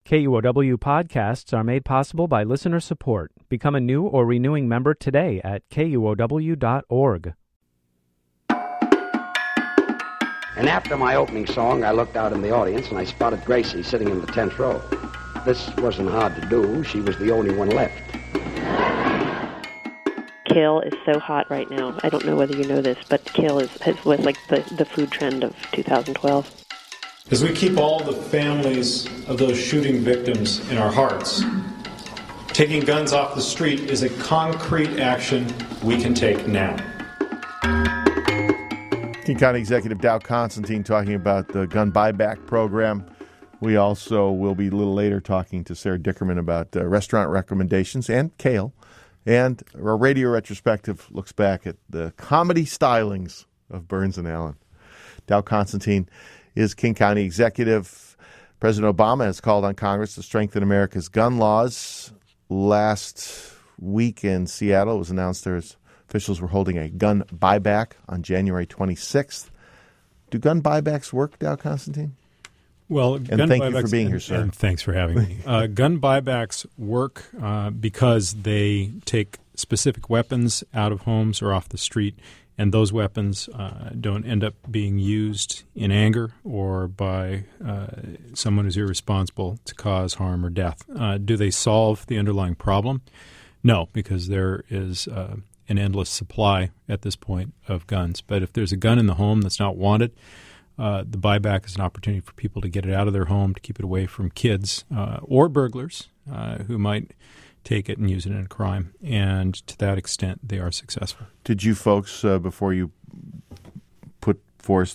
KUOW podcasts are made possible by listener support. Become a new or renewing member today at KUOW.org. And after my opening song, I looked out in the audience and I spotted Gracie sitting in the 10th row. This wasn't hard to do. She was the only one left. Kale is so hot right now. I don't know whether you know this, but kale was like the food trend of 2012. As we keep all the families of those shooting victims in our hearts, taking guns off the street is a concrete action we can take now. King County Executive Dow Constantine talking about the gun buyback program. We also will be a little later talking to Sarah Dickerman about restaurant recommendations and kale. And our radio retrospective looks back at the comedy stylings of Burns and Allen. Dow Constantine is King County Executive. President Obama has called on Congress to strengthen America's gun laws. Last week in Seattle, it was announced officials were holding a gun buyback on January 26th. Do gun buybacks work, Dow Constantine? Well, and thank you for being here, sir. And thanks for having me. Gun buybacks work because they take specific weapons out of homes or off the street, and those weapons don't end up being used in anger or by someone who's irresponsible to cause harm or death. Do they solve the underlying problem? No, because there is an endless supply at this point of guns. But if there's a gun in the home that's not wanted, the buyback is an opportunity for people to get it out of their home, to keep it away from kids or burglars who might take it and use it in a crime. And to that extent, they are successful. Did you folks, before you put forth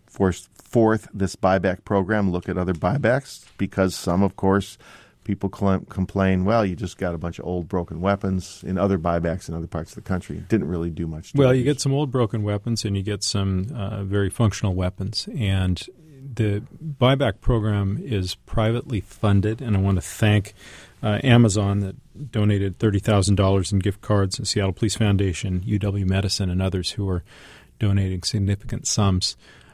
this buyback program, look at other buybacks? Because some, of course, people complain, well, you just got a bunch of old broken weapons in other buybacks in other parts of the country. It didn't really do much. Well, you get some old broken weapons and you get some very functional weapons. And the buyback program is privately funded, and I want to thank Amazon that donated $30,000 in gift cards, the Seattle Police Foundation, UW Medicine, and others who are donating significant sums.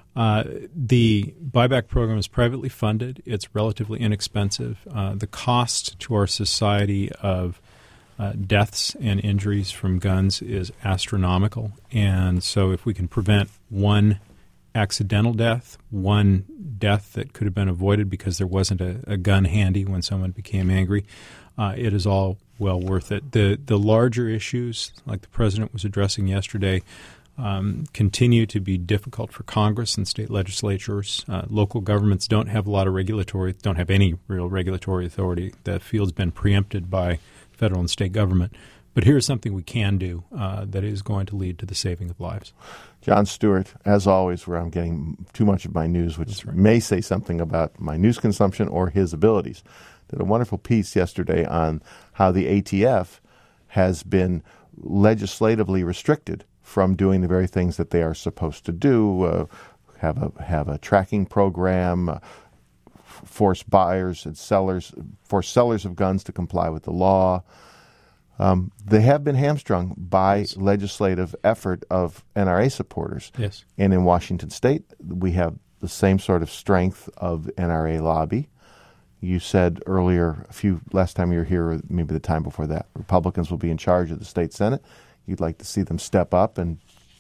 The buyback program is privately funded. It's relatively inexpensive. The cost to our society of deaths and injuries from guns is astronomical. And so if we can prevent one accidental death, one death that could have been avoided because there wasn't a gun handy when someone became angry, it is all well worth it. The larger issues, like the president was addressing yesterday, continue to be difficult for Congress and state legislatures. Local governments don't have any real regulatory authority. That field's been preempted by federal and state government. But here's something we can do that is going to lead to the saving of lives. John Stewart, as always, where I'm getting too much of my news, which may say something about my news consumption or his abilities, did a wonderful piece yesterday on how the ATF has been legislatively restricted from doing the very things that they are supposed to do, have a tracking program, force buyers and sellers of guns to comply with the law. They have been hamstrung by legislative effort of NRA supporters. Yes. And in Washington State, we have the same sort of strength of NRA lobby. You said earlier, last time you were here, or maybe the time before that, Republicans will be in charge of the state Senate. You'd like to see them step up and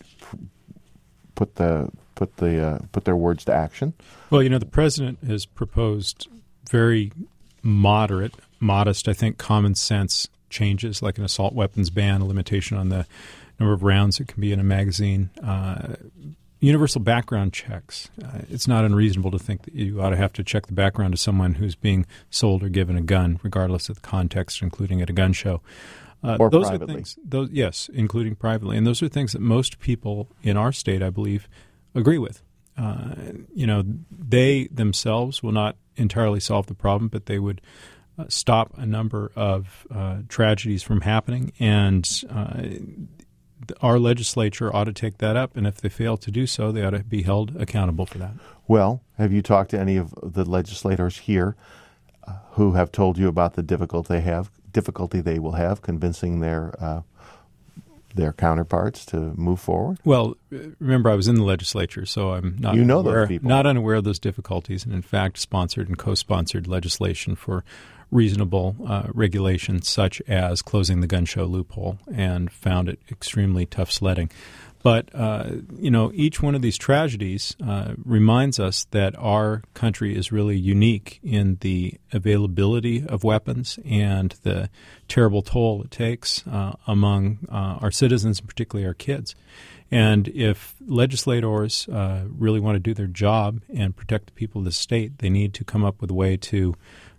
put their words to action. Well, the president has proposed very modest, I think, common sense changes, like an assault weapons ban, a limitation on the number of rounds that can be in a magazine, universal background checks. It's not unreasonable to think that you ought to have to check the background of someone who's being sold or given a gun, regardless of the context, including at a gun show. Or those privately. Are things, yes, including privately. And those are things that most people in our state, I believe, agree with. They themselves will not entirely solve the problem, but they would stop a number of tragedies from happening. And our legislature ought to take that up. And if they fail to do so, they ought to be held accountable for that. Well, have you talked to any of the legislators here who have told you about the difficulty they will have convincing their their counterparts to move forward? Well, remember, I was in the legislature, so I'm not those people. Not unaware of those difficulties, and in fact sponsored and co-sponsored legislation for reasonable regulations such as closing the gun show loophole, and found it extremely tough sledding. But, each one of these tragedies reminds us that our country is really unique in the availability of weapons and the terrible toll it takes among our citizens, and particularly our kids. And if legislators really want to do their job and protect the people of the state, they need to come up with a way to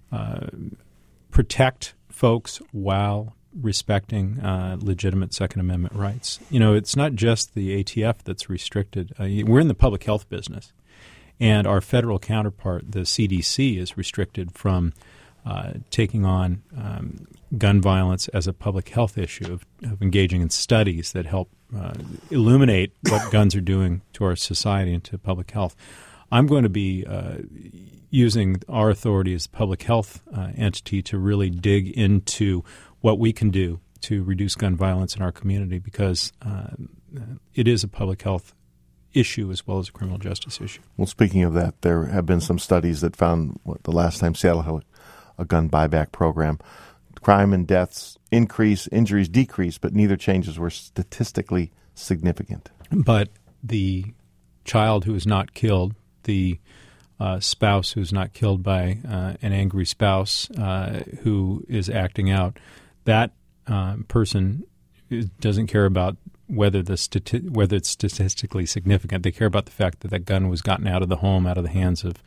protect folks while respecting legitimate Second Amendment rights. It's not just the ATF that's restricted. We're in the public health business, and our federal counterpart, the CDC, is restricted from taking on gun violence as a public health issue, of engaging in studies that help illuminate what guns are doing to our society and to public health. I'm going to be using our authority as a public health entity to really dig into what we can do to reduce gun violence in our community, because it is a public health issue as well as a criminal justice issue. Well, speaking of that, there have been some studies that found the last time Seattle had a gun buyback program, crime and deaths increase, injuries decrease, but neither changes were statistically significant. But the child who is not killed, the spouse who's not killed by an angry spouse who is acting out, that person doesn't care about whether it's statistically significant. They care about the fact that gun was gotten out of the home, out of the hands of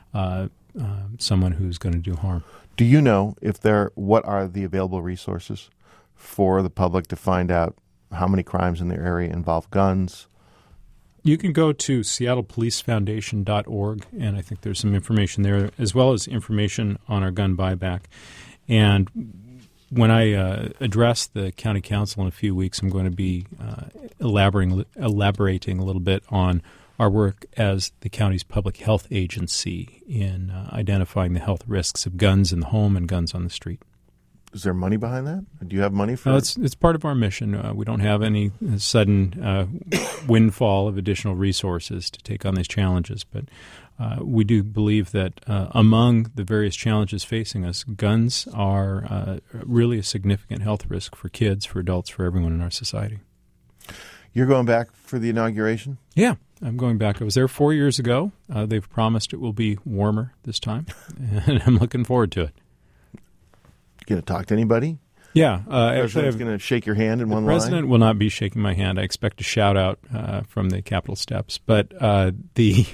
someone who's going to do harm. Do you know what are the available resources for the public to find out how many crimes in their area involve guns? You can go to seattlepolicefoundation.org, and I think there's some information there, as well as information on our gun buyback. And when I address the county council in a few weeks, I'm going to be elaborating a little bit on our work as the county's public health agency in identifying the health risks of guns in the home and guns on the street. Is there money behind that? Do you have money for it? It's part of our mission. We don't have any sudden windfall of additional resources to take on these challenges, but we do believe that among the various challenges facing us, guns are really a significant health risk for kids, for adults, for everyone in our society. You're going back for the inauguration? Yeah, I'm going back. I was there 4 years ago. They've promised it will be warmer this time, and I'm looking forward to it. Going to talk to anybody? Yeah. The president's going to shake your hand in one line? The president will not be shaking my hand. I expect a shout-out from the Capitol steps. But the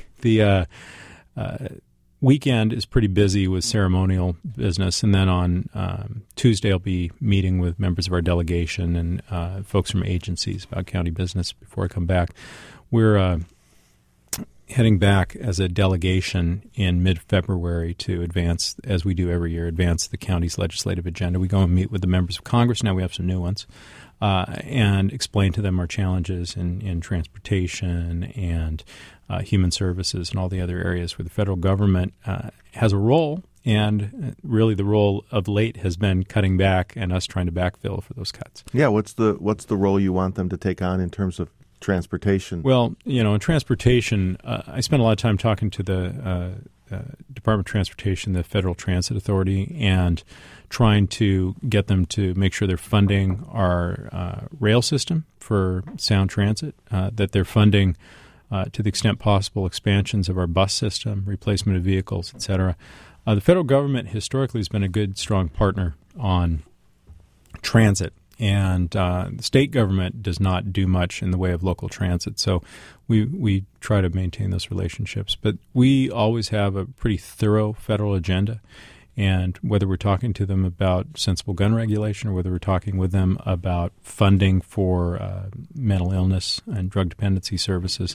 weekend is pretty busy with ceremonial business. And then on Tuesday, I'll be meeting with members of our delegation and folks from agencies about county business before I come back. We're heading back as a delegation in mid-February to advance, as we do every year, advance the county's legislative agenda. We go and meet with the members of Congress. Now we have some new ones. And explain to them our challenges in transportation and human services and all the other areas where the federal government has a role. And really the role of late has been cutting back and us trying to backfill for those cuts. Yeah, what's the role you want them to take on in terms of transportation? Well, in transportation, I spent a lot of time talking to the Department of Transportation, the Federal Transit Authority, and trying to get them to make sure they're funding our rail system for sound transit, that they're funding, to the extent possible, expansions of our bus system, replacement of vehicles, et cetera. The federal government historically has been a good, strong partner on transit. And the state government does not do much in the way of local transit. So we try to maintain those relationships. But we always have a pretty thorough federal agenda. And whether we're talking to them about sensible gun regulation or whether we're talking with them about funding for mental illness and drug dependency services,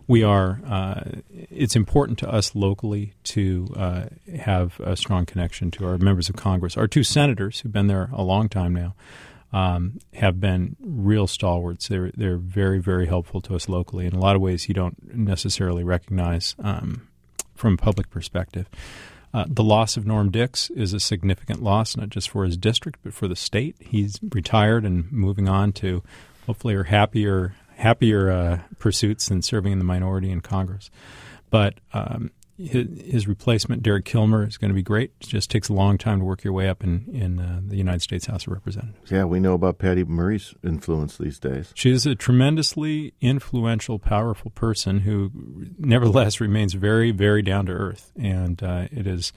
it's important to us locally to have a strong connection to our members of Congress. Our two senators, who've been there a long time now, have been real stalwarts. They're very, very helpful to us locally in a lot of ways you don't necessarily recognize from a public perspective. The loss of Norm Dix is a significant loss, not just for his district, but for the state. He's retired and moving on to hopefully are happier pursuits than serving in the minority in Congress. But his replacement, Derek Kilmer, is going to be great. It just takes a long time to work your way up in the United States House of Representatives. Yeah, we know about Patty Murray's influence these days. She is a tremendously influential, powerful person who nevertheless remains very, very down to earth. And it is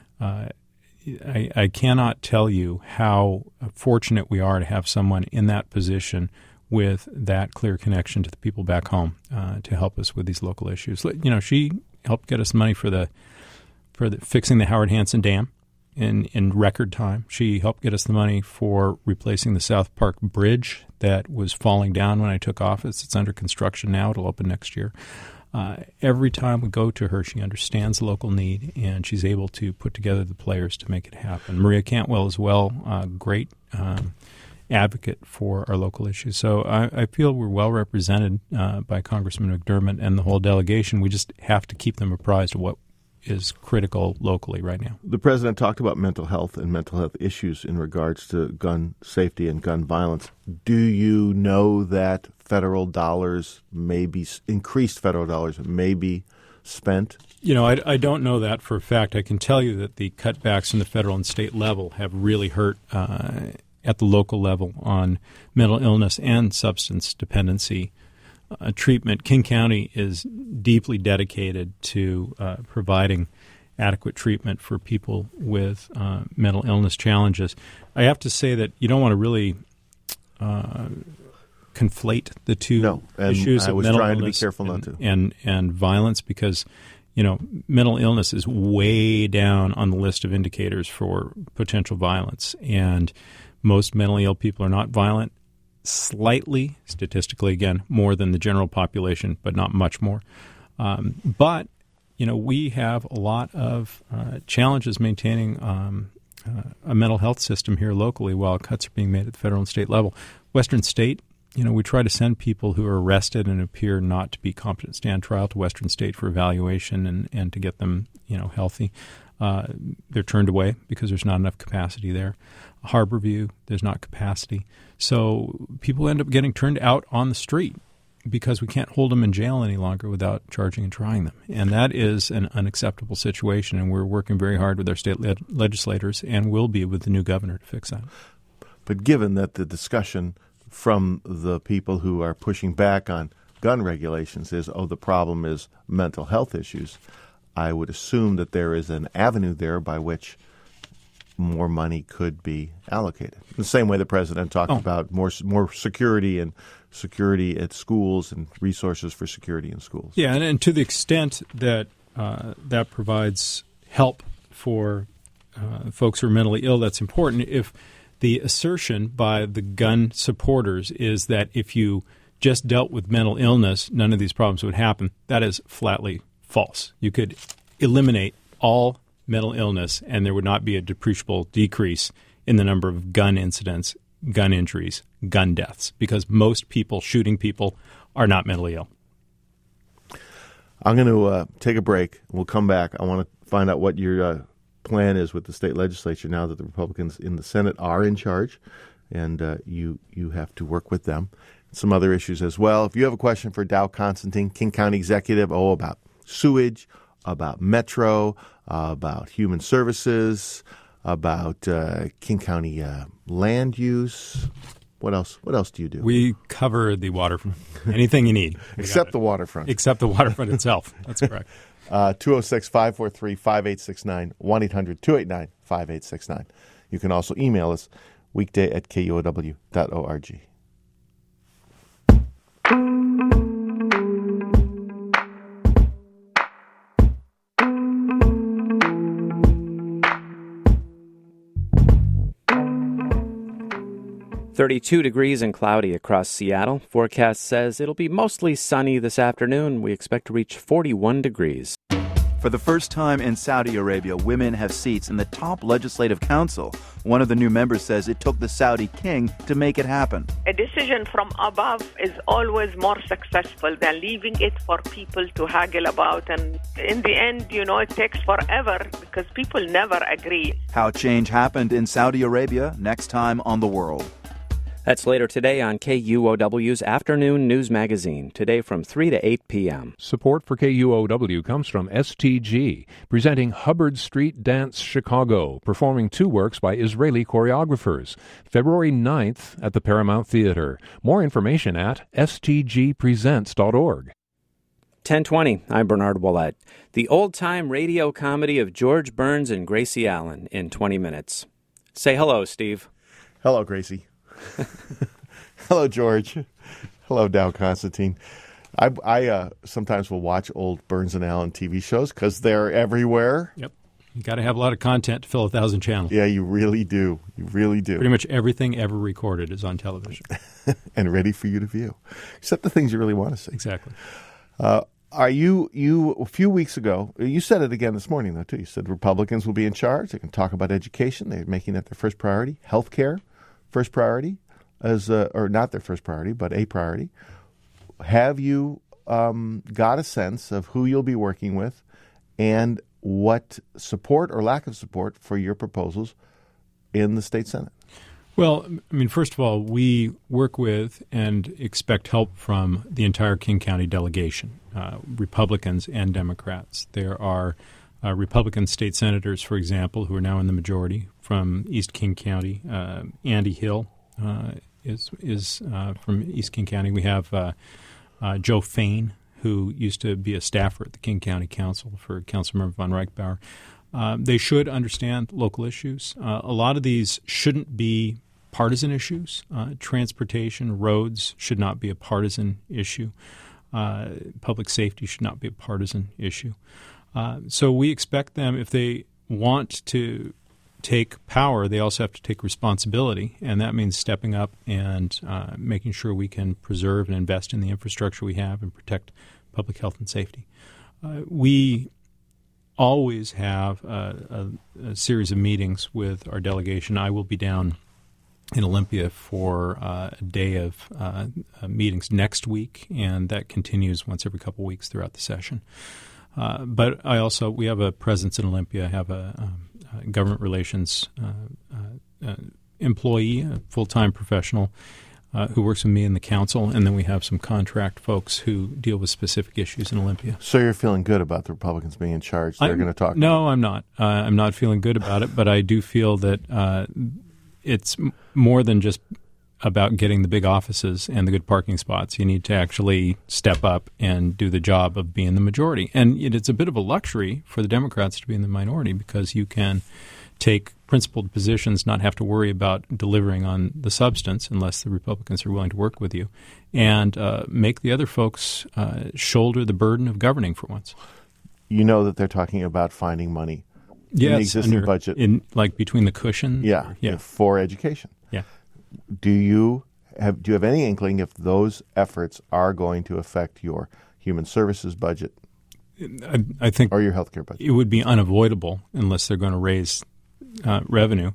I cannot tell you how fortunate we are to have someone in that position with that clear connection to the people back home to help us with these local issues. She helped get us money for the fixing the Howard Hansen Dam in record time. She helped get us the money for replacing the South Park Bridge that was falling down when I took office. It's under construction now. It'll open next year. Every time we go to her, she understands the local need, and she's able to put together the players to make it happen. Maria Cantwell as well, great advocate for our local issues. So I feel we're well represented by Congressman McDermott and the whole delegation. We just have to keep them apprised of what is critical locally right now. The president talked about mental health and mental health issues in regards to gun safety and gun violence. Do you know that federal dollars increased federal dollars may be spent? I don't know that for a fact. I can tell you that the cutbacks from the federal and state level have really hurt at the local level on mental illness and substance dependency treatment. King County is deeply dedicated to providing adequate treatment for people with mental illness challenges. I have to say that you don't want to really conflate the two issues of mental illness and violence, because mental illness is way down on the list of indicators for potential violence, and most mentally ill people are not violent. Slightly, statistically, again, more than the general population, but not much more. But we have a lot of challenges maintaining a mental health system here locally while cuts are being made at the federal and state level. Western State, we try to send people who are arrested and appear not to be competent to stand trial to Western State for evaluation and to get them, healthy. They're turned away because there's not enough capacity there. Harborview, there's not capacity. So people end up getting turned out on the street because we can't hold them in jail any longer without charging and trying them. And that is an unacceptable situation, and we're working very hard with our state legislators and will be with the new governor to fix that. But given that the discussion from the people who are pushing back on gun regulations is, the problem is mental health issues, I would assume that there is an avenue there by which more money could be allocated. The same way the president talked about more security and security at schools and resources for security in schools. Yeah, and to the extent that that provides help for folks who are mentally ill, that's important. If the assertion by the gun supporters is that if you just dealt with mental illness, none of these problems would happen, that is flatly false. You could eliminate all mental illness, and there would not be a depreciable decrease in the number of gun incidents, gun injuries, gun deaths, because most people shooting people are not mentally ill. I'm going to take a break. We'll come back. I want to find out what your plan is with the state legislature now that the Republicans in the Senate are in charge, and you have to work with them. Some other issues as well. If you have a question for Dow Constantine, King County Executive, about sewage, about Metro, about human services, about King County land use. What else? What else do you do? We cover the waterfront. Anything you need. Except the waterfront. Except the waterfront itself. That's correct. 206-543-5869, 1-800-289-5869. You can also email us weekday at kuow.org. .32 degrees and cloudy across Seattle. Forecast says it'll be mostly sunny this afternoon. We expect to reach 41 degrees. For the first time in Saudi Arabia, women have seats in the top legislative council. One of the new members says it took the Saudi king to make it happen. A decision from above is always more successful than leaving it for people to haggle about. And in the end, it takes forever because people never agree. How change happened in Saudi Arabia, next time on The World. That's later today on KUOW's Afternoon News Magazine, today from 3 to 8 p.m. Support for KUOW comes from STG, presenting Hubbard Street Dance Chicago, performing 2 works by Israeli choreographers, February 9th at the Paramount Theater. More information at stgpresents.org. 1020, I'm Bernard Ouellette. The old-time radio comedy of George Burns and Gracie Allen in 20 minutes. Say hello, Steve. Hello, Gracie. Hello, George. Hello, Dow Constantine. I sometimes will watch old Burns and Allen TV shows because they're everywhere. Yep. You got to have a lot of content to fill 1,000 channels. Yeah, you really do. You really do. Pretty much everything ever recorded is on television. And ready for you to view, except the things you really want to see. Exactly. Are you a few weeks ago, you said it again this morning, though, too. You said Republicans will be in charge. They can talk about education. They're making that their first priority. Health care, first priority, or not their first priority, but a priority. Have you got a sense of who you'll be working with and what support or lack of support for your proposals in the state Senate? Well, I mean, first of all, we work with and expect help from the entire King County delegation, Republicans and Democrats. There are Republican state senators, for example, who are now in the majority from East King County. Andy Hill is from East King County. We have Joe Fain, who used to be a staffer at the King County Council for Councilmember von Reichbauer. They should understand local issues. A lot of these shouldn't be partisan issues. Transportation, roads should not be a partisan issue. Public safety should not be a partisan issue. So we expect them, if they want to take power, they also have to take responsibility, and that means stepping up and making sure we can preserve and invest in the infrastructure we have and protect public health and safety. We always have a series of meetings with our delegation. I will be down in Olympia for a day of meetings next week, and that continues once every couple weeks throughout the session. But we have a presence in Olympia. I have a government relations employee, a full-time professional who works with me in the council, and then we have some contract folks who deal with specific issues in Olympia. So you're feeling good about the Republicans being in charge? They're going to talk? No, I'm not. I'm not feeling good about it, but I do feel that it's more than just about getting the big offices and the good parking spots. You need to actually step up and do the job of being the majority. And it's a bit of a luxury for the Democrats to be in the minority because you can take principled positions, not have to worry about delivering on the substance unless the Republicans are willing to work with you, and make the other folks shoulder the burden of governing for once. You know that they're talking about finding money in the existing budget. Like between the cushion? Yeah, for education. Yeah. Do you have any inkling if those efforts are going to affect your human services budget? I think, or your healthcare budget? It would be unavoidable unless they're going to raise revenue.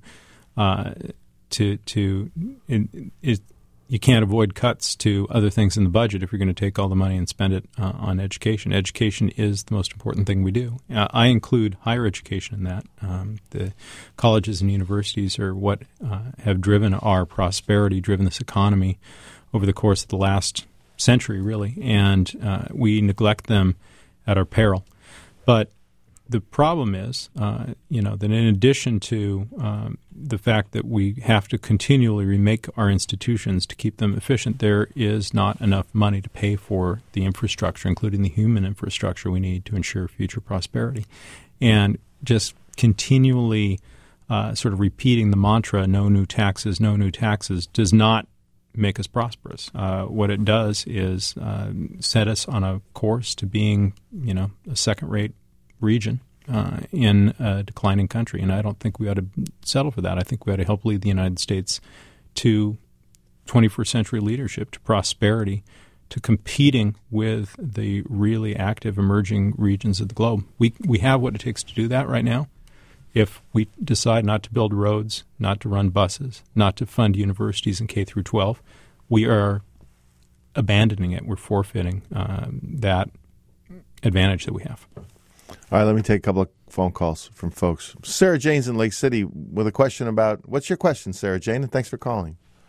You can't avoid cuts to other things in the budget if you're going to take all the money and spend it on education. Education is the most important thing we do. I include higher education in that. The colleges and universities are what have driven our prosperity, driven this economy over the course of the last century, really, and we neglect them at our peril. But the problem is, that in addition to the fact that we have to continually remake our institutions to keep them efficient, there is not enough money to pay for the infrastructure, including the human infrastructure we need to ensure future prosperity. And just continually sort of repeating the mantra, no new taxes, does not make us prosperous. What it does is set us on a course to being, a second-rate region in a declining country. And I don't think we ought to settle for that. I think we ought to help lead the United States to 21st century leadership, to prosperity, to competing with the really active emerging regions of the globe. We have what it takes to do that right now. If we decide not to build roads, not to run buses, not to fund universities in K through 12, we are abandoning it. We're forfeiting that advantage that we have. All right, let me take a couple of phone calls from folks. Sarah Jane's in Lake City with a question about, what's your question, Sarah Jane? And thanks for calling. Hi,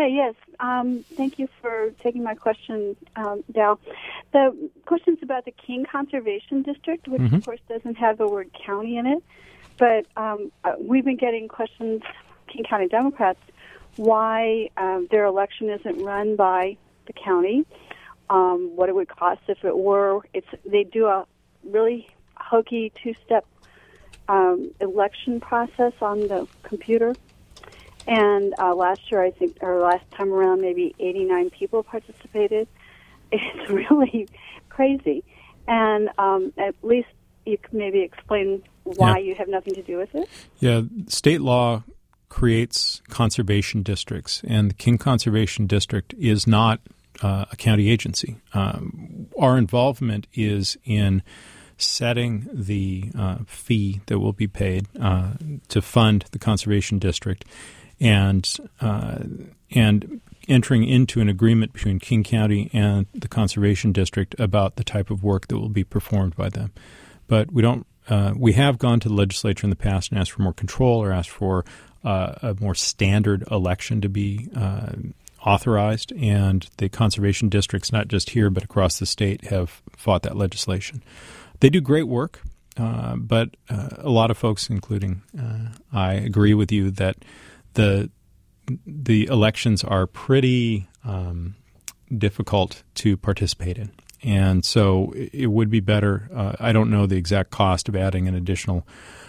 Hi, yes. Thank you for taking my question, Dal. The question's about the King Conservation District, which, of course, doesn't have the word county in it. But we've been getting questions, King County Democrats, why their election isn't run by the county, what it would cost if it were. They do a really hokey two-step election process on the computer. And last year, I think, or last time around, maybe 89 people participated. It's really crazy. And at least you can maybe explain why you have nothing to do with it. Yeah, state law creates conservation districts, and the King Conservation District is not a county agency. Our involvement is in setting the fee that will be paid to fund the conservation district, and entering into an agreement between King County and the conservation district about the type of work that will be performed by them. But we don't. We have gone to the legislature in the past and asked for more control, or asked for a more standard election to be authorized, and the conservation districts, not just here but across the state, have fought that legislation. They do great work, but a lot of folks, including I, agree with you that the elections are pretty difficult to participate in. And so it would be better. I don't know the exact cost of adding an additional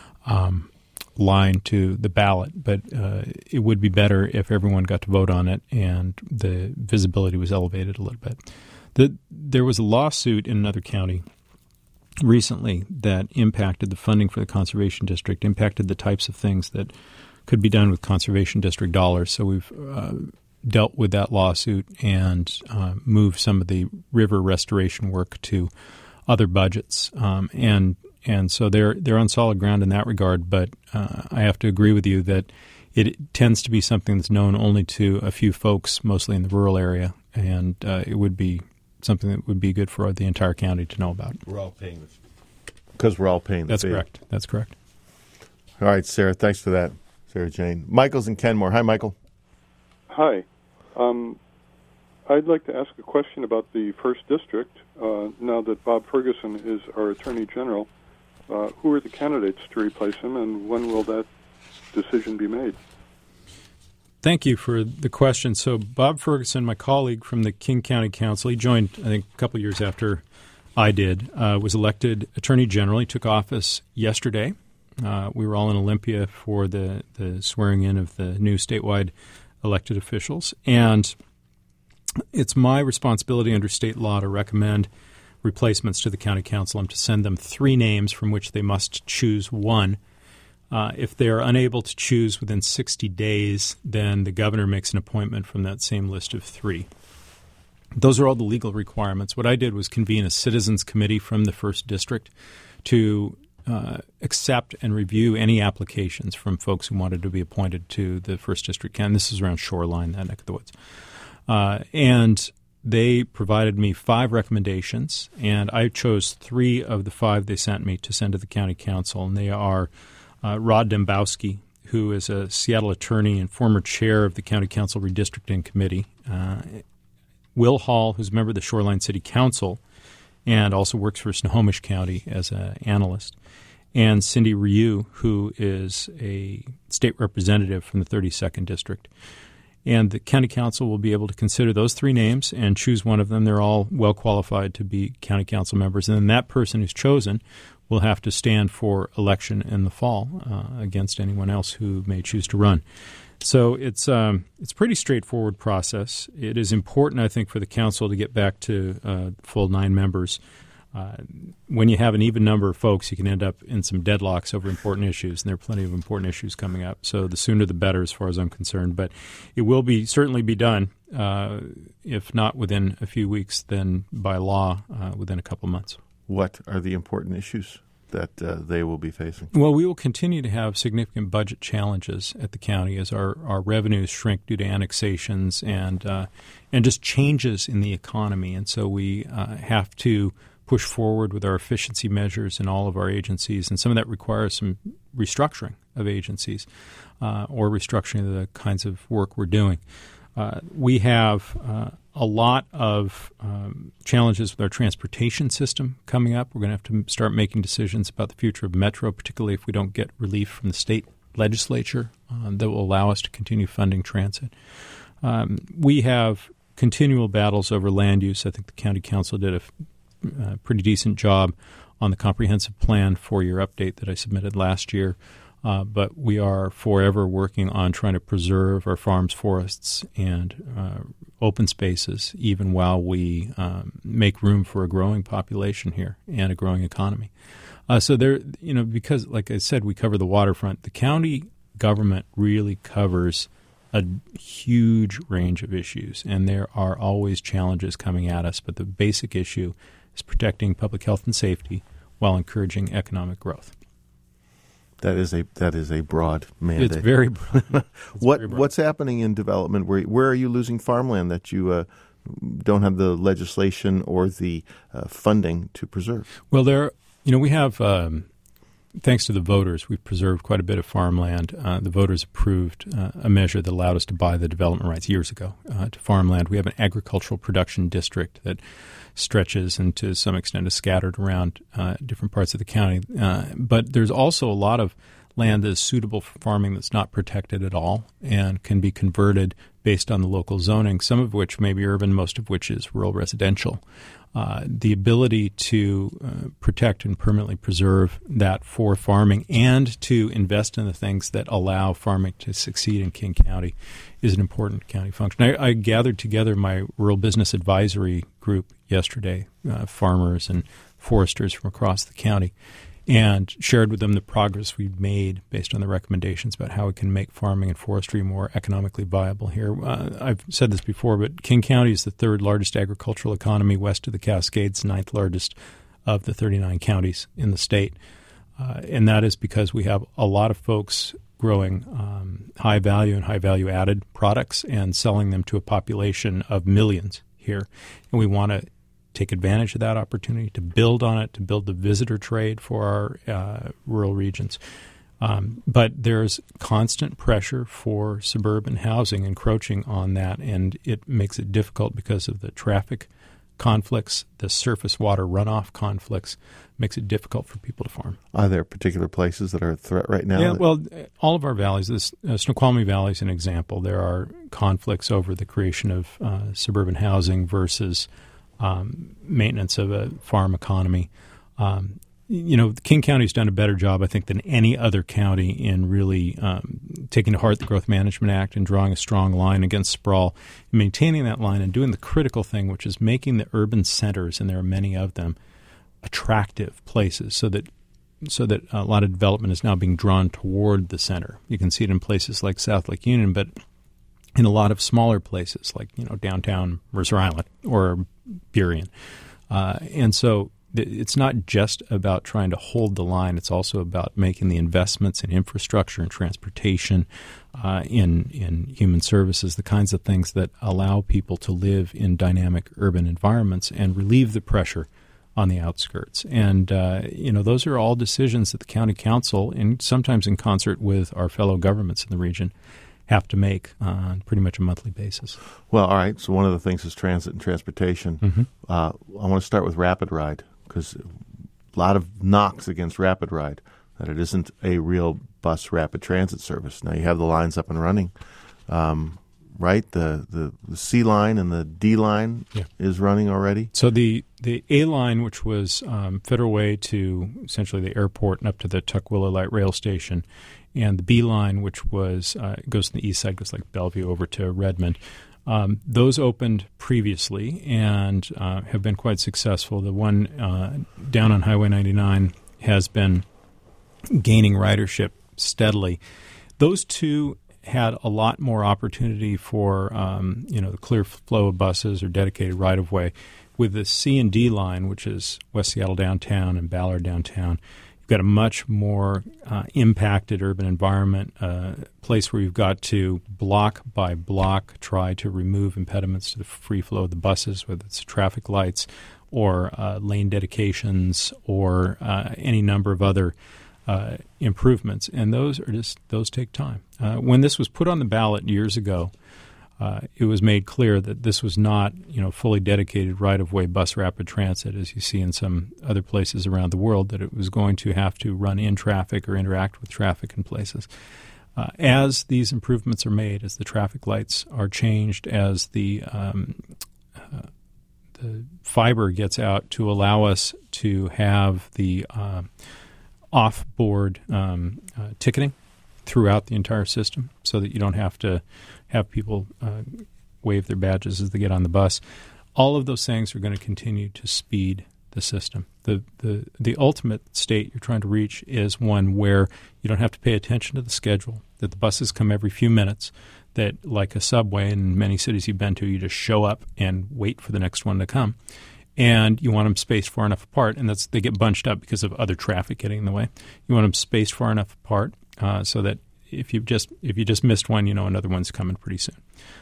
line to the ballot, but it would be better if everyone got to vote on it and the visibility was elevated a little bit. There was a lawsuit in another county recently that impacted the funding for the conservation district, impacted the types of things that could be done with conservation district dollars. So we've dealt with that lawsuit and moved some of the river restoration work to other budgets. And so they're on solid ground in that regard. But I have to agree with you that it tends to be something that's known only to a few folks, mostly in the rural area, and it would be something that would be good for the entire county to know about. We're all paying this because we're all paying the That's fee. correct. That's correct. All right, Sarah. Thanks for that, Sarah Jane. Michael's in Kenmore. Hi, Michael. Hi. I'd like to ask a question about the 1st District. Now that Bob Ferguson is our Attorney General, who are the candidates to replace him, and when will that decision be made? Thank you for the question. So Bob Ferguson, my colleague from the King County Council, he joined, I think, a couple years after I did, was elected Attorney General. He took office yesterday. We were all in Olympia for the swearing in of the new statewide elected officials. And it's my responsibility under state law to recommend replacements to the county council and to send them 3 names from which they must choose one. If they are unable to choose within 60 days, then the governor makes an appointment from that same list of 3. Those are all the legal requirements. What I did was convene a citizens committee from the 1st District to accept and review any applications from folks who wanted to be appointed to the 1st District. And this is around Shoreline, that neck of the woods. And they provided me 5 recommendations, and I chose 3 of the 5 they sent me to send to the county council. And they are Rod Dembowski, who is a Seattle attorney and former chair of the county council redistricting committee, Will Hall, who's a member of the Shoreline City Council and also works for Snohomish County as an analyst, and Cindy Ryu, who is a state representative from the 32nd District. And the county council will be able to consider those 3 names and choose one of them. They're all well qualified to be county council members. And then that person who's chosen will have to stand for election in the fall against anyone else who may choose to run. So it's a pretty straightforward process. It is important, I think, for the council to get back to full 9 members. When you have an even number of folks, you can end up in some deadlocks over important issues, and there are plenty of important issues coming up. So the sooner the better, as far as I'm concerned. But it will certainly be done, if not within a few weeks, then by law within a couple months. What are the important issues that they will be facing? Well, we will continue to have significant budget challenges at the county as our revenues shrink due to annexations and just changes in the economy. And so we have to push forward with our efficiency measures in all of our agencies, and some of that requires some restructuring of agencies or restructuring of the kinds of work we're doing. We have a lot of challenges with our transportation system coming up. We're going to have to start making decisions about the future of Metro, particularly if we don't get relief from the state legislature that will allow us to continue funding transit. We have continual battles over land use. I think the County Council did a pretty decent job on the comprehensive plan for your update that I submitted last year. But we are forever working on trying to preserve our farms, forests, and open spaces, even while we make room for a growing population here and a growing economy. So there, because, like I said, we cover the waterfront, the county government really covers a huge range of issues, and there are always challenges coming at us. But the basic issue is protecting public health and safety while encouraging economic growth. That is a broad mandate. It's very broad. What's happening in development? Where are you losing farmland that you don't have the legislation or the funding to preserve? Well, we have, thanks to the voters, we've preserved quite a bit of farmland. The voters approved a measure that allowed us to buy the development rights years ago to farmland. We have an agricultural production district that stretches and to some extent is scattered around different parts of the county. But there's also a lot of land that is suitable for farming that's not protected at all and can be converted based on the local zoning, some of which may be urban, most of which is rural residential. The ability to protect and permanently preserve that for farming and to invest in the things that allow farming to succeed in King County is an important county function. I gathered together my rural business advisory group yesterday, farmers and foresters from across the county, and shared with them the progress we've made based on the recommendations about how we can make farming and forestry more economically viable here. I've said this before, but King County is the third largest agricultural economy west of the Cascades, ninth largest of the 39 counties in the state. And that is because we have a lot of folks growing high value and high value added products and selling them to a population of millions here. And we want to take advantage of that opportunity to build on it, to build the visitor trade for our rural regions. But there's constant pressure for suburban housing encroaching on that, and it makes it difficult because of the traffic conflicts, the surface water runoff conflicts, makes it difficult for people to farm. Are there particular places that are a threat right now? Yeah, well, all of our valleys, this Snoqualmie Valley is an example. There are conflicts over the creation of suburban housing versus maintenance of a farm economy. King County's done a better job, I think, than any other county in really taking to heart the Growth Management Act and drawing a strong line against sprawl, maintaining that line and doing the critical thing, which is making the urban centers, and there are many of them, attractive places so that a lot of development is now being drawn toward the center. You can see it in places like South Lake Union, but in a lot of smaller places like downtown Mercer Island or Burien. And so it's not just about trying to hold the line. It's also about making the investments in infrastructure and transportation, in human services, the kinds of things that allow people to live in dynamic urban environments and relieve the pressure on the outskirts. And, those are all decisions that the county council, and sometimes in concert with our fellow governments in the region, have to make on pretty much a monthly basis. Well, all right. So one of the things is transit and transportation. Mm-hmm. I want to start with Rapid Ride because a lot of knocks against Rapid Ride, that it isn't a real bus rapid transit service. Now you have the lines up and running, right? The C line and the D line is running already. So the A line, which was Federal Way to essentially the airport and up to the Tukwila Light Rail Station, and the B line, which was goes to the east side, goes like Bellevue over to Redmond. Those opened previously and have been quite successful. The one down on Highway 99 has been gaining ridership steadily. Those two had a lot more opportunity for the clear flow of buses or dedicated right-of-way. With the C and D line, which is West Seattle downtown and Ballard downtown, you've got a much more impacted urban environment, place where you've got to block by block try to remove impediments to the free flow of the buses, whether it's traffic lights or lane dedications or any number of other improvements. And those take time. When this was put on the ballot years ago, it was made clear that this was not, fully dedicated right-of-way bus rapid transit, as you see in some other places around the world, that it was going to have to run in traffic or interact with traffic in places. As these improvements are made, as the traffic lights are changed, as the fiber gets out to allow us to have the off-board ticketing throughout the entire system, so that you don't have to have people wave their badges as they get on the bus. All of those things are going to continue to speed the system. The ultimate state you're trying to reach is one where you don't have to pay attention to the schedule, that the buses come every few minutes, that like a subway in many cities you've been to, you just show up and wait for the next one to come. And you want them spaced far enough apart, and they get bunched up because of other traffic getting in the way. You want them spaced far enough apart so that if you just missed one, another one's coming pretty soon.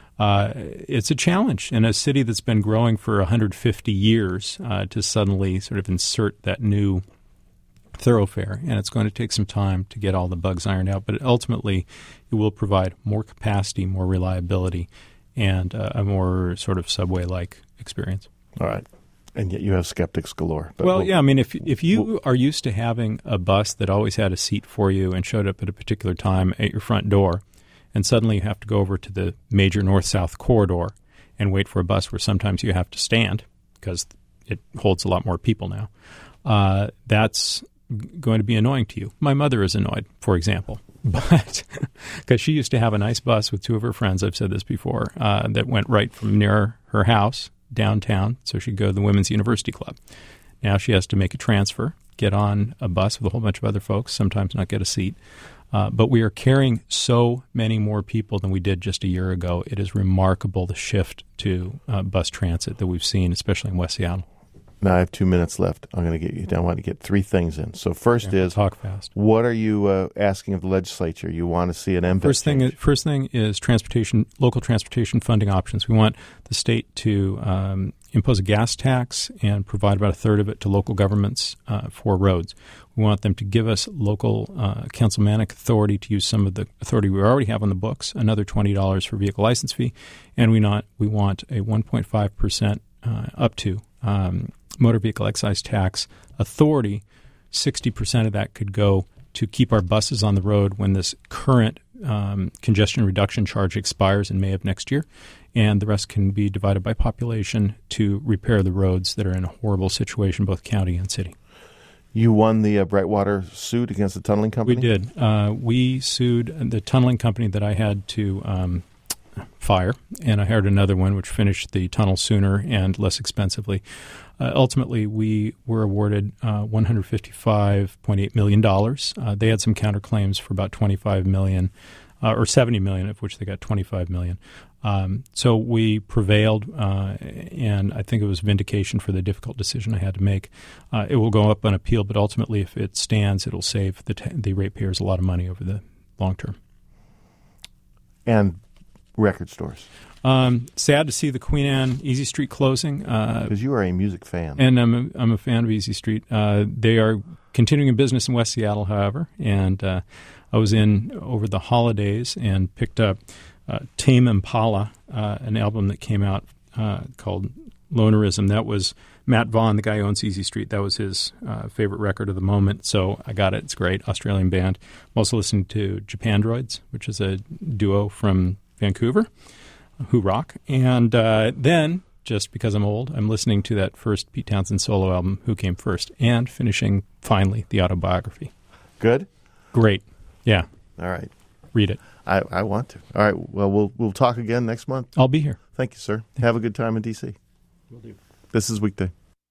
It's a challenge in a city that's been growing for 150 years to suddenly sort of insert that new thoroughfare, and it's going to take some time to get all the bugs ironed out. But ultimately, it will provide more capacity, more reliability, and a more sort of subway-like experience. All right. And yet you have skeptics galore. But if you are used to having a bus that always had a seat for you and showed up at a particular time at your front door, and suddenly you have to go over to the major north-south corridor and wait for a bus where sometimes you have to stand because it holds a lot more people now, that's going to be annoying to you. My mother is annoyed, for example, but because she used to have a nice bus with two of her friends, I've said this before, that went right from near her house downtown, so she'd go to the Women's University Club. Now she has to make a transfer, get on a bus with a whole bunch of other folks, sometimes not get a seat. But we are carrying so many more people than we did just a year ago. It is remarkable the shift to bus transit that we've seen, especially in West Seattle. Now I have 2 minutes left. I want to get three things in. So first talk fast. What are you asking of the legislature? You want to see an MVET First thing is local transportation funding options. We want the state to impose a gas tax and provide about a third of it to local governments for roads. We want them to give us local councilmanic authority to use some of the authority we already have on the books, another $20 for vehicle license fee, and we want a 1.5% up to motor vehicle excise tax authority. 60% of that could go to keep our buses on the road when this current congestion reduction charge expires in May of next year, and the rest can be divided by population to repair the roads that are in a horrible situation, both county and city. You won the Brightwater suit against the tunneling company? We did. We sued the tunneling company that I had to fire, and I hired another one which finished the tunnel sooner and less expensively. Ultimately, we were awarded $155.8 million. They had some counterclaims for about $25 million, or $70 million, of which they got $25 million. So we prevailed, and I think it was vindication for the difficult decision I had to make. It will go up on appeal, but ultimately, if it stands, it'll save the ratepayers a lot of money over the long term. And record stores. Sad to see the Queen Anne Easy Street closing. Because you are a music fan. And I'm a fan of Easy Street. They are continuing in business in West Seattle, however, and I was in over the holidays and picked up Tame Impala, an album that came out called Lonerism. That was Matt Vaughn, the guy who owns Easy Street. That was his favorite record of the moment, so I got it. It's great. Australian band. I'm also listening to Japandroids, which is a duo from Vancouver who rock. And then, just because I'm old, I'm listening to that first Pete Townsend solo album, Who Came First, and finishing, finally, the autobiography. Good? Great. Yeah. All right. Read it. I want to. All right. Well, we'll talk again next month. I'll be here. Thank you, sir. Have a good time in D.C. Will do. This is Weekday.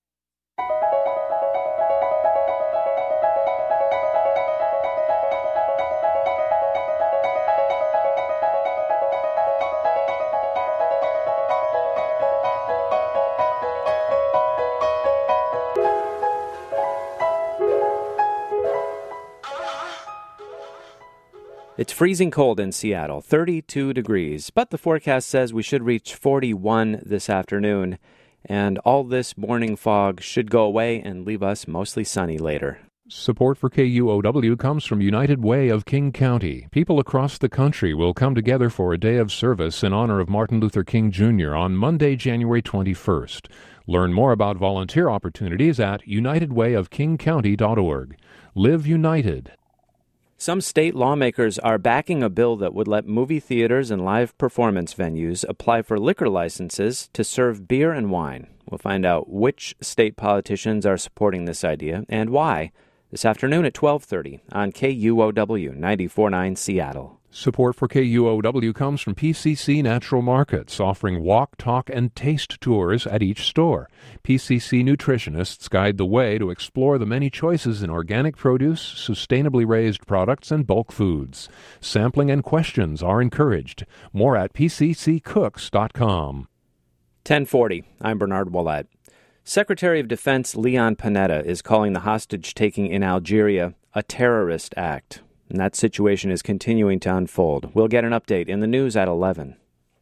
It's freezing cold in Seattle, 32 degrees, but the forecast says we should reach 41 this afternoon, and all this morning fog should go away and leave us mostly sunny later. Support for KUOW comes from United Way of King County. People across the country will come together for a day of service in honor of Martin Luther King Jr. on Monday, January 21st. Learn more about volunteer opportunities at unitedwayofkingcounty.org. Live united. Some state lawmakers are backing a bill that would let movie theaters and live performance venues apply for liquor licenses to serve beer and wine. We'll find out which state politicians are supporting this idea and why this afternoon at 12:30 on KUOW 94.9 Seattle. Support for KUOW comes from PCC Natural Markets, offering walk, talk, and taste tours at each store. PCC nutritionists guide the way to explore the many choices in organic produce, sustainably raised products, and bulk foods. Sampling and questions are encouraged. More at pcccooks.com. 1040. I'm Bernard Ouellette. Secretary of Defense Leon Panetta is calling the hostage-taking in Algeria a terrorist act, and that situation is continuing to unfold. We'll get an update in the news at 11.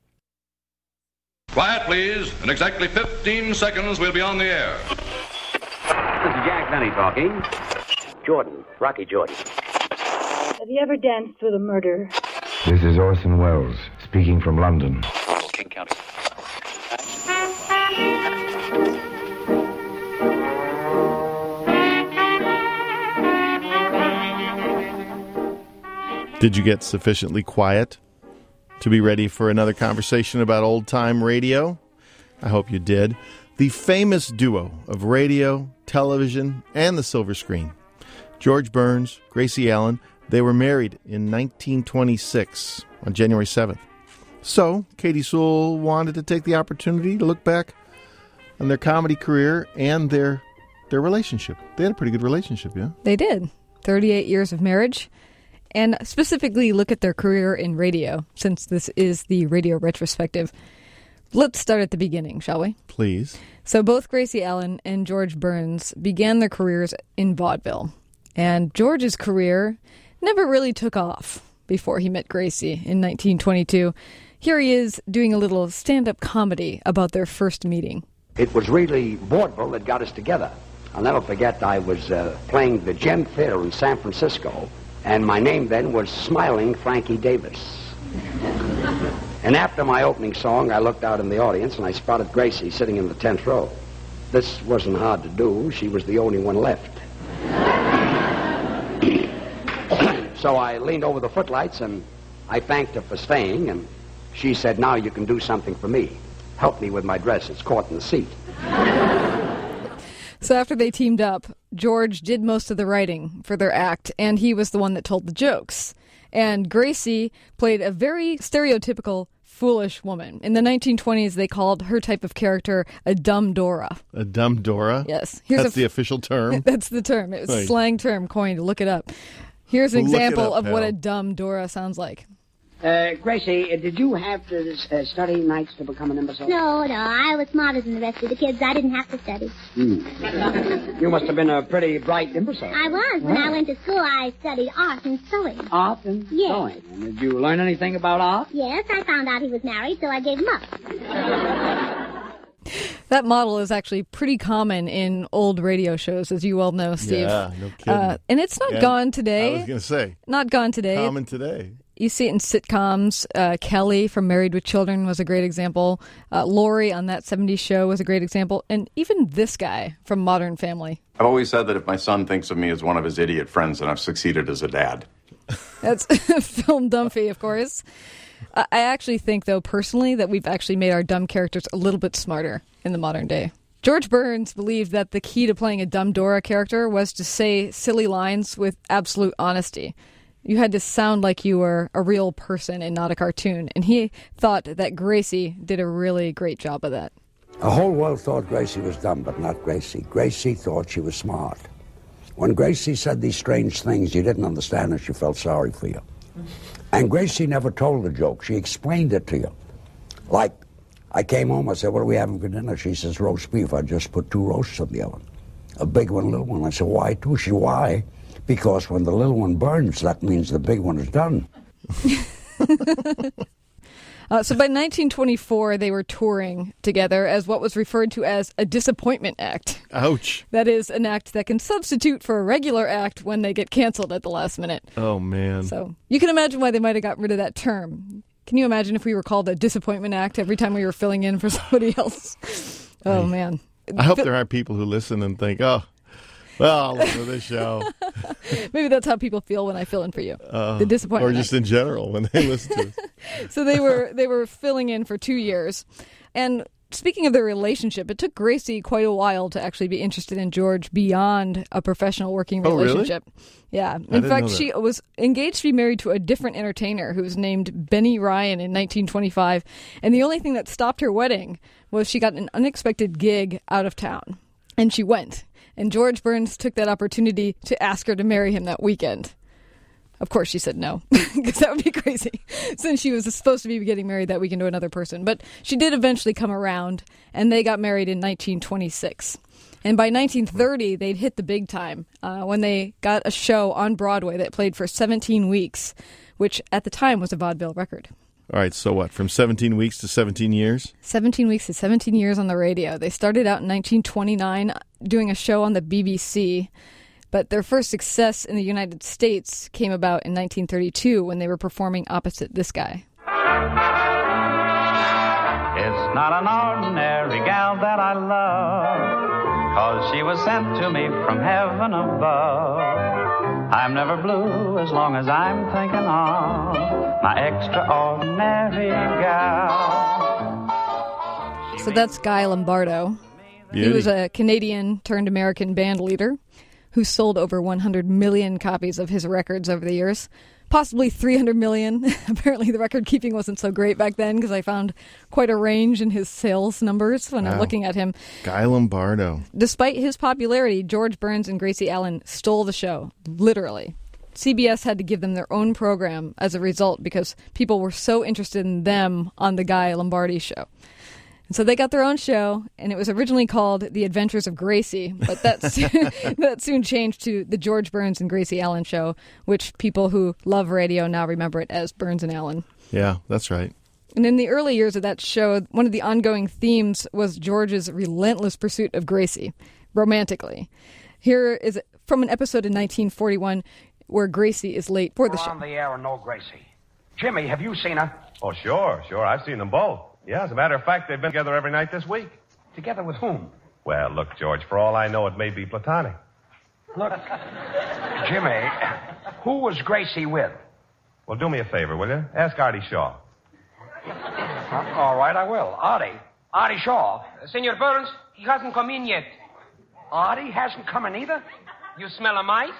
Quiet, please. In exactly 15 seconds, we'll be on the air. This is Jack Benny talking. Jordan, Rocky Jordan. Have you ever danced with a murderer? This is Orson Welles, speaking from London. King County. Did you get sufficiently quiet to be ready for another conversation about old-time radio? I hope you did. The famous duo of radio, television, and the silver screen. George Burns, Gracie Allen, they were married in 1926 on January 7th. So, Katie Sewell wanted to take the opportunity to look back on their comedy career and their relationship. They had a pretty good relationship, yeah? They did. 38 years of marriage. And specifically look at their career in radio, since this is the radio retrospective. Let's start at the beginning, shall we? Please. So both Gracie Allen and George Burns began their careers in vaudeville. And George's career never really took off before he met Gracie in 1922. Here he is doing a little stand-up comedy about their first meeting. It was really vaudeville that got us together. I'll never forget, I was playing the Gem Theater in San Francisco, and my name then was Smiling Frankie Davis. And after my opening song, I looked out in the audience and I spotted Gracie sitting in the 10th row. This wasn't hard to do. She was the only one left. So I leaned over the footlights and I thanked her for staying, and she said, "Now you can do something for me. Help me with my dress. It's caught in the seat." So after they teamed up, George did most of the writing for their act, and he was the one that told the jokes. And Gracie played a very stereotypical foolish woman. In the 1920s, they called her type of character a dumb Dora. A dumb Dora? Yes. That's the official term? That's the term. It was a slang term coined. Look it up. Here's an example of what a dumb Dora sounds like. Gracie, did you have to study nights to become an imbecile? No, I was smarter than the rest of the kids. I didn't have to study. You must have been a pretty bright imbecile. I was. When I went to school, I studied art and sewing. Art and sewing? And did you learn anything about art? Yes, I found out he was married, so I gave him up. That model is actually pretty common in old radio shows, as you well know, Steve. Yeah, no kidding. And it's not gone today. I was going to say. Not gone today. Common today. You see it in sitcoms. Kelly from Married with Children was a great example. Lori on That 70s Show was a great example. And even this guy from Modern Family. I've always said that if my son thinks of me as one of his idiot friends, then I've succeeded as a dad. That's Phil Dunphy, of course. I actually think, though, personally, that we've actually made our dumb characters a little bit smarter in the modern day. George Burns believed that the key to playing a dumb Dora character was to say silly lines with absolute honesty. You had to sound like you were a real person and not a cartoon. And he thought that Gracie did a really great job of that. The whole world thought Gracie was dumb, but not Gracie. Gracie thought she was smart. When Gracie said these strange things, you didn't understand and she felt sorry for you. And Gracie never told a joke. She explained it to you. Like, I came home, I said, "What are we having for dinner?" She says, "Roast beef. I just put 2 roasts on the oven. A big one, a little one." I said, "Why 2?" She said, "Why? Because when the little one burns, that means the big one is done." So by 1924, they were touring together as what was referred to as a disappointment act. Ouch. That is an act that can substitute for a regular act when they get canceled at the last minute. Oh, man. So you can imagine why they might have got rid of that term. Can you imagine if we were called a disappointment act every time we were filling in for somebody else? Oh, man. I hope there aren't people who listen and think, oh, well, I'll listen to this show. Maybe that's how people feel when I fill in for you. The disappointment. Or just in general when they listen to it. So they were filling in for 2 years. And speaking of their relationship, it took Gracie quite a while to actually be interested in George beyond a professional working relationship. Oh, really? Yeah. In fact, she was engaged to be married to a different entertainer who was named Benny Ryan in 1925. And the only thing that stopped her wedding was she got an unexpected gig out of town. And she went. And George Burns took that opportunity to ask her to marry him that weekend. Of course, she said no, because that would be crazy, since she was supposed to be getting married that weekend to another person. But she did eventually come around, and they got married in 1926. And by 1930, they'd hit the big time when they got a show on Broadway that played for 17 weeks, which at the time was a vaudeville record. All right, so what, from 17 weeks to 17 years? 17 weeks to 17 years on the radio. They started out in 1929 doing a show on the BBC, but their first success in the United States came about in 1932 when they were performing opposite this guy. It's not an ordinary gal that I love, 'cause she was sent to me from heaven above. I'm never blue as long as I'm thinking of my extraordinary gal. So that's Guy Lombardo. Beauty. He was a Canadian-turned-American band leader who sold over 100 million copies of his records over the years. Possibly 300 million. Apparently the record keeping wasn't so great back then because I found quite a range in his sales numbers when I'm looking at him. Guy Lombardo. Despite his popularity, George Burns and Gracie Allen stole the show, literally. CBS had to give them their own program as a result because people were so interested in them on the Guy Lombardi show. And so they got their own show, and it was originally called The Adventures of Gracie, but that soon changed to The George Burns and Gracie Allen Show, which people who love radio now remember it as Burns and Allen. Yeah, that's right. And in the early years of that show, one of the ongoing themes was George's relentless pursuit of Gracie, romantically. Here is from an episode in 1941 where Gracie is late for the show. On the air and no Gracie. Jimmy, have you seen her? Oh, sure. I've seen them both. Yeah, as a matter of fact, they've been together every night this week. Together with whom? Well, look, George, for all I know, it may be platonic. Look, Jimmy, who was Gracie with? Well, do me a favor, will you? Ask Artie Shaw. All right, I will. Artie Shaw. Senor Burns, he hasn't come in yet. Artie hasn't come in either? You smell a mice?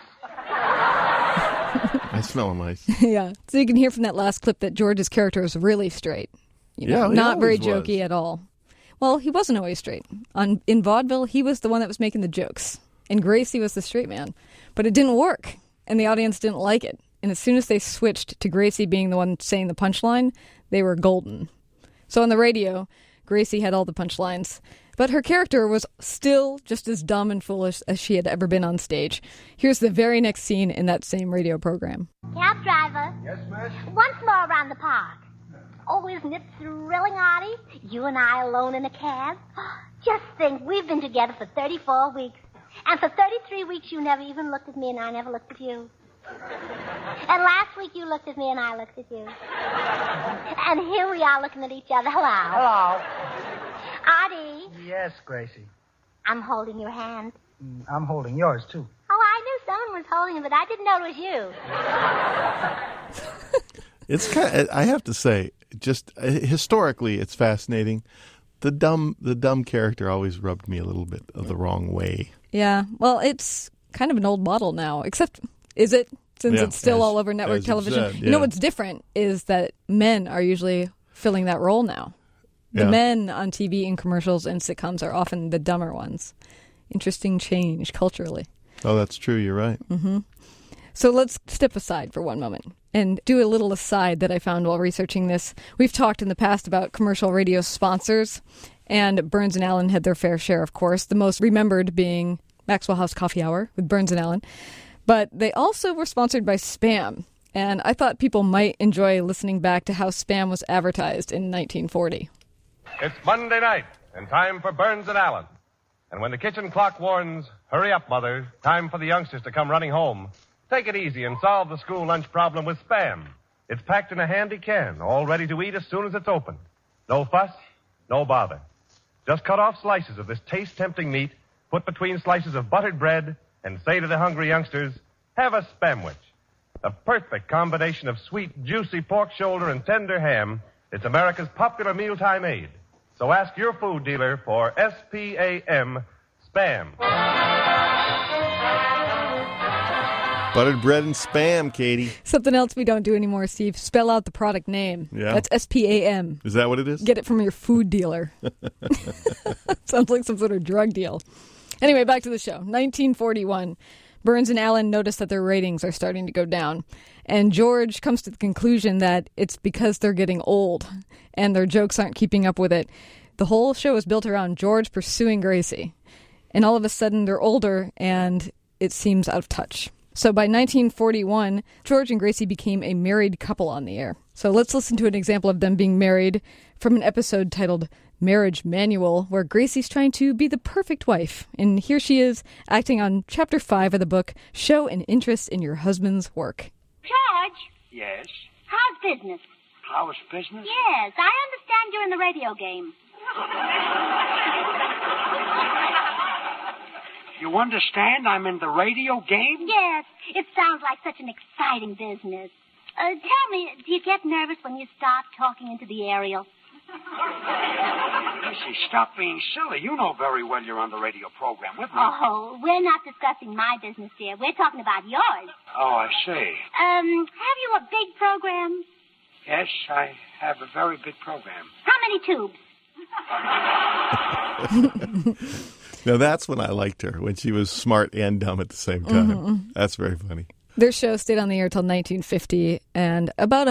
I smell a mice. Yeah, so you can hear from that last clip that George's character is really straight. Not very jokey at all. Well, he wasn't always straight. In vaudeville, he was the one that was making the jokes, and Gracie was the straight man. But it didn't work, and the audience didn't like it. And as soon as they switched to Gracie being the one saying the punchline, they were golden. So on the radio, Gracie had all the punchlines, but her character was still just as dumb and foolish as she had ever been on stage. Here's the very next scene in that same radio program. Cab driver. Yes, miss? Once more around the park. Oh, isn't it thrilling, Artie? You and I alone in a cab. Just think, we've been together for 34 weeks. And for 33 weeks, you never even looked at me and I never looked at you. And last week, you looked at me and I looked at you. And here we are looking at each other. Hello. Artie. Yes, Gracie. I'm holding your hand. I'm holding yours, too. Oh, I knew someone was holding it, but I didn't know it was you. It's kind of, I have to say, just historically, it's fascinating. The dumb character always rubbed me a little bit of the wrong way. Yeah, well, it's kind of an old model now, except, is it? Since it's still all over network television. You know what's different is that men are usually filling that role now. The men on TV in commercials and sitcoms are often the dumber ones. Interesting change culturally. Oh, that's true. You're right. Mm-hmm. So let's step aside for one moment and do a little aside that I found while researching this. We've talked in the past about commercial radio sponsors, and Burns and Allen had their fair share, of course, the most remembered being Maxwell House Coffee Hour with Burns and Allen. But they also were sponsored by Spam. And I thought people might enjoy listening back to how Spam was advertised in 1940. It's Monday night, and time for Burns and Allen. And when the kitchen clock warns, hurry up, Mother, time for the youngsters to come running home, take it easy and solve the school lunch problem with Spam. It's packed in a handy can, all ready to eat as soon as it's opened. No fuss, no bother. Just cut off slices of this taste-tempting meat, put between slices of buttered bread, and say to the hungry youngsters, have a Spamwich. A perfect combination of sweet, juicy pork shoulder and tender ham. It's America's popular mealtime aid. So ask your food dealer for S-P-A-M, Spam. Buttered bread and Spam, Katie. Something else we don't do anymore, Steve. Spell out the product name. Yeah. That's S-P-A-M. Is that what it is? Get it from your food dealer. Sounds like some sort of drug deal. Anyway, back to the show. 1941. Burns and Allen notice that their ratings are starting to go down. And George comes to the conclusion that it's because they're getting old and their jokes aren't keeping up with it. The whole show is built around George pursuing Gracie. And all of a sudden, they're older and it seems out of touch. So by 1941, George and Gracie became a married couple on the air. So let's listen to an example of them being married from an episode titled Marriage Manual, where Gracie's trying to be the perfect wife. And here she is, acting on Chapter 5 of the book, Show an Interest in Your Husband's Work. George? Yes? How's business? How's business? Yes, I understand you're in the radio game. You understand I'm in the radio game? Yes, it sounds like such an exciting business. Tell me, do you get nervous when you start talking into the aerial? Gracie, stop being silly. You know very well you're on the radio program with me. Oh, we're not discussing my business, dear. We're talking about yours. Oh, I see. Have you a big program? Yes, I have a very big program. How many tubes? Now, that's when I liked her, when she was smart and dumb at the same time. Mm-hmm. That's very funny. Their show stayed on the air till 1950, and about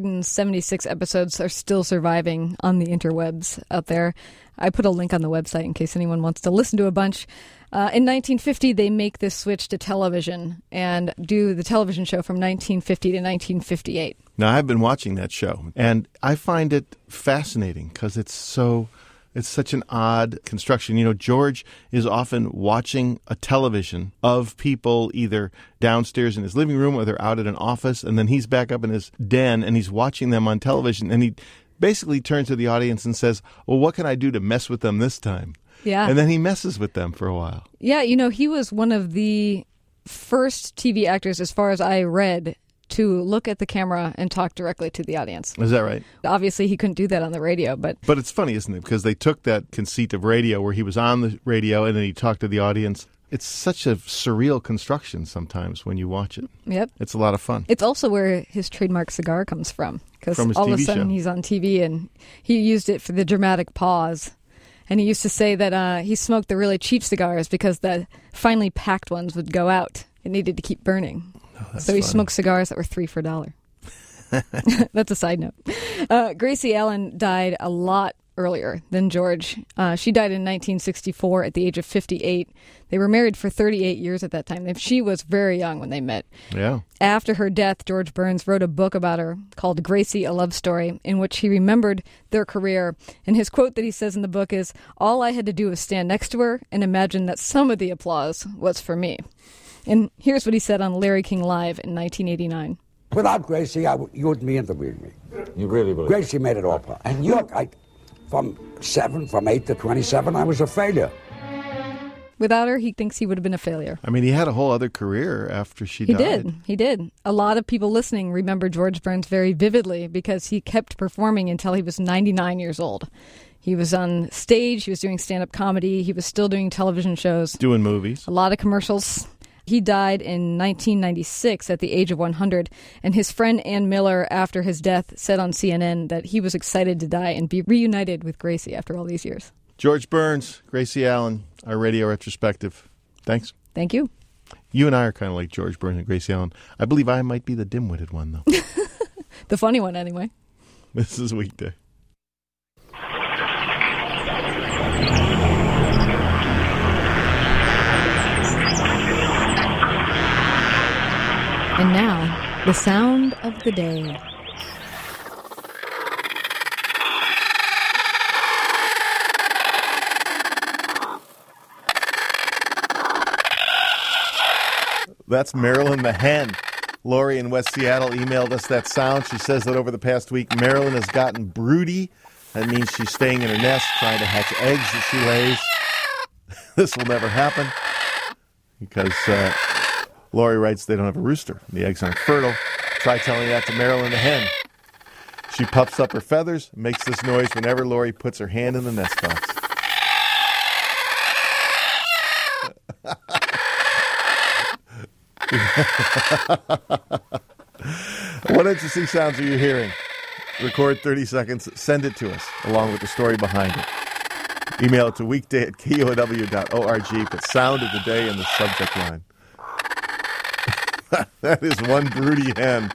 176 episodes are still surviving on the interwebs out there. I put a link on the website in case anyone wants to listen to a bunch. In 1950, they make this switch to television and do the television show from 1950 to 1958. Now, I've been watching that show, and I find it fascinating because it's such an odd construction. You know, George is often watching a television of people either downstairs in his living room or they're out at an office, and then he's back up in his den and he's watching them on television, and he basically turns to the audience and says, well, what can I do to mess with them this time? Yeah. And then he messes with them for a while. Yeah, you know, he was one of the first TV actors, as far as I read, to look at the camera and talk directly to the audience. Is that right? Obviously, he couldn't do that on the radio, but it's funny, isn't it? Because they took that conceit of radio where he was on the radio and then he talked to the audience. It's such a surreal construction sometimes when you watch it. Yep. It's a lot of fun. It's also where his trademark cigar comes from. Because From his all of a TV sudden show. he's on TV and he used it for the dramatic pause. And he used to say that he smoked the really cheap cigars because the finely packed ones would go out. It needed to keep burning. So he smoked cigars that were 3 for $1. That's a side note. Gracie Allen died a lot earlier than George. She died in 1964 at the age of 58. They were married for 38 years at that time. She was very young when they met. Yeah. After her death, George Burns wrote a book about her called Gracie, A Love Story, in which he remembered their career. And his quote that he says in the book is, "All I had to do was stand next to her and imagine that some of the applause was for me." And here's what he said on Larry King Live in 1989. Without Gracie, you wouldn't be interviewing me. You really believe Gracie made it all possible. And look, from 8 to 27, I was a failure. Without her, he thinks he would have been a failure. I mean, he had a whole other career after she died. He did. A lot of people listening remember George Burns very vividly because he kept performing until he was 99 years old. He was on stage, he was doing stand-up comedy, he was still doing television shows. Doing movies. A lot of commercials. He died in 1996 at the age of 100, and his friend Ann Miller, after his death, said on CNN that he was excited to die and be reunited with Gracie after all these years. George Burns, Gracie Allen, our radio retrospective. Thanks. Thank you. You and I are kind of like George Burns and Gracie Allen. I believe I might be the dim-witted one, though. The funny one, anyway. This is Weekday. And now, The sound of the day. That's Marilyn the hen. Lori in West Seattle emailed us that sound. She says that over the past week, Marilyn has gotten broody. That means she's staying in her nest, trying to hatch eggs that she lays. This will never happen because Lori writes they don't have a rooster. The eggs aren't fertile. Try telling that to Marilyn the hen. She puffs up her feathers, makes this noise whenever Lori puts her hand in the nest box. What interesting sounds are you hearing? Record 30 seconds, send it to us, along with the story behind it. Email it to weekday@kow.org, put sound of the day in the subject line. That is one broody hen.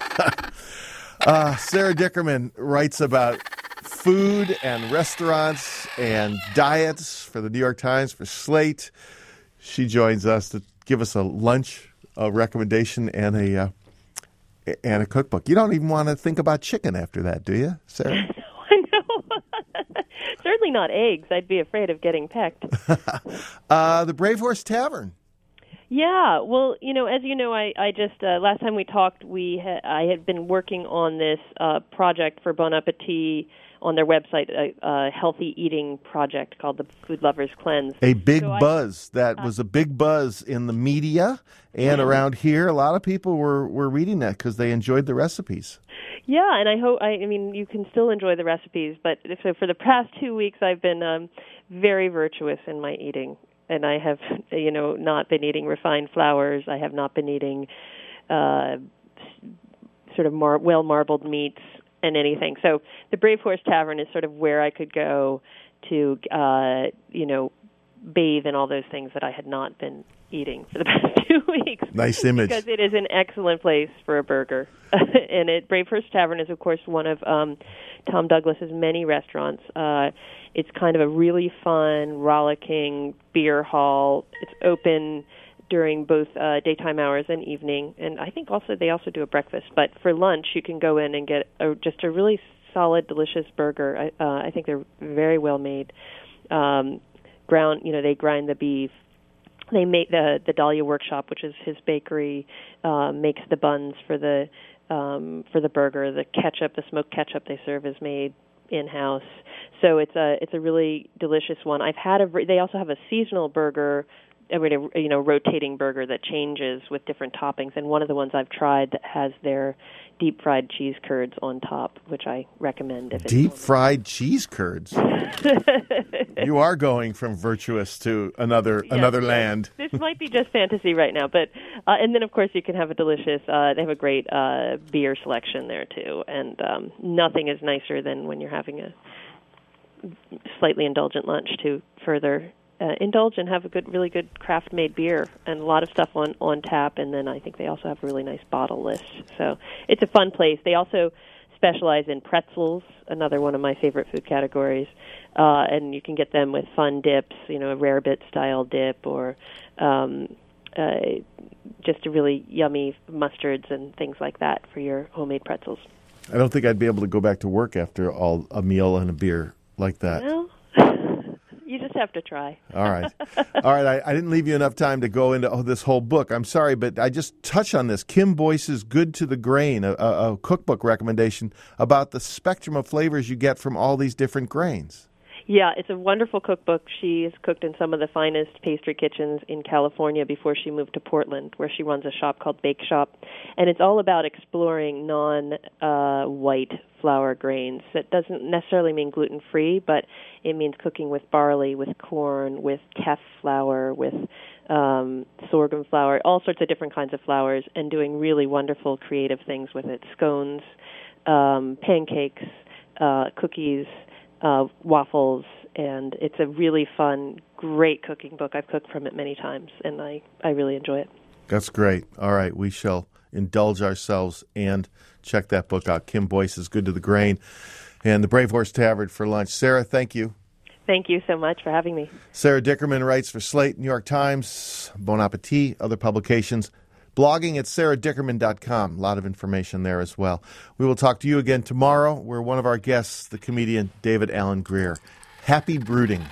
Sarah Dickerman writes about food and restaurants and diets for the New York Times, for Slate. She joins us to give us a lunch recommendation and a cookbook. You don't even want to think about chicken after that, do you, Sarah? I know. Certainly not eggs. I'd be afraid of getting pecked. The Brave Horse Tavern. Yeah, well, as you know, I just last time we talked, I had been working on this project for Bon Appetit on their website, a healthy eating project called the Food Lovers Cleanse. A big buzz. That was a big buzz in the media and around here. A lot of people were reading that because they enjoyed the recipes. Yeah, and I mean, you can still enjoy the recipes, but so for the past 2 weeks, I've been very virtuous in my eating. And I have, not been eating refined flours. I have not been eating sort of well-marbled meats and anything. So the Brave Horse Tavern is sort of where I could go to, bathe in all those things that I had not been eating for the past 2 weeks. Nice image. Because it is an excellent place for a burger. And Brave Horse Tavern is, of course, one of Tom Douglas's many restaurants. It's kind of a really fun, rollicking beer hall. It's open during both daytime hours and evening. And I think they also do a breakfast. But for lunch, you can go in and get just a really solid, delicious burger. I think they're very well made. They grind the beef. They make the Dahlia Workshop, which is his bakery, makes the buns for the burger. The ketchup, the smoked ketchup they serve is made in-house. So it's a really delicious one. They also have a seasonal burger, rotating burger that changes with different toppings. And one of the ones I've tried that has their deep fried cheese curds on top, which I recommend. Deep fried cheese curds. You are going from virtuous to another land. This might be just fantasy right now, but and then of course you can have a delicious. They have a great beer selection there too, and nothing is nicer than when you're having a slightly indulgent lunch to further indulge and have a really good craft-made beer and a lot of stuff on tap. And then I think they also have a really nice bottle list. So it's a fun place. They also specialize in pretzels, another one of my favorite food categories. And you can get them with fun dips, a Rarebit style dip or just a really yummy mustards and things like that for your homemade pretzels. I don't think I'd be able to go back to work after a meal and a beer like that. Well, you just have to try. All right. I didn't leave you enough time to go into this whole book. I'm sorry, but I just touched on this. Kim Boyce's Good to the Grain, a cookbook recommendation about the spectrum of flavors you get from all these different grains. Yeah, it's a wonderful cookbook. She has cooked in some of the finest pastry kitchens in California before she moved to Portland, where she runs a shop called Bake Shop. And it's all about exploring non-white flour grains. That doesn't necessarily mean gluten-free, but it means cooking with barley, with corn, with teff flour, with sorghum flour, all sorts of different kinds of flours, and doing really wonderful creative things with it. Scones, pancakes, cookies, waffles, and it's a really fun, great cooking book. I've cooked from it many times, and I really enjoy it. That's great. All right, we shall indulge ourselves and check that book out. Kim Boyce's Good to the Grain and the Brave Horse Tavern for lunch. Sarah, thank you. Thank you so much for having me. Sarah Dickerman writes for Slate, New York Times, Bon Appetit, other publications. blogging at sarah.dickerman.com. A lot of information there as well. We will talk to you again tomorrow, where one of our guests, the comedian David Alan Grier. Happy brooding.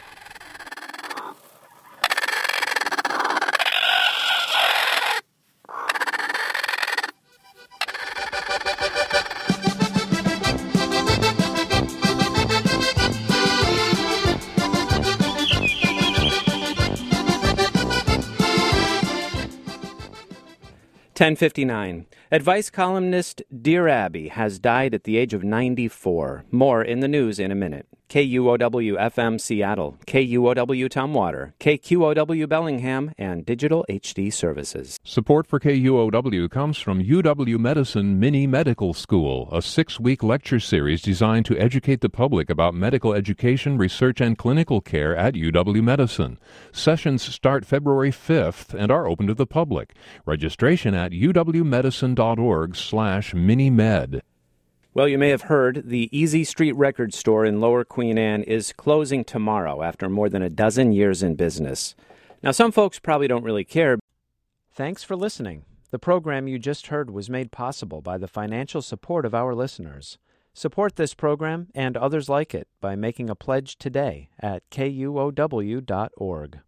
(10:59). Advice columnist Dear Abby has died at the age of 94. More in the news in a minute. KUOW-FM Seattle, KUOW Tumwater, KQOW Bellingham, and Digital HD Services. Support for KUOW comes from UW Medicine Mini Medical School, a 6-week lecture series designed to educate the public about medical education, research, and clinical care at UW Medicine. Sessions start February 5th and are open to the public. Registration at uwmedicine.org/minimed. Well, you may have heard the Easy Street Record Store in Lower Queen Anne is closing tomorrow after more than a dozen years in business. Now, some folks probably don't really care. Thanks for listening. The program you just heard was made possible by the financial support of our listeners. Support this program and others like it by making a pledge today at KUOW.org.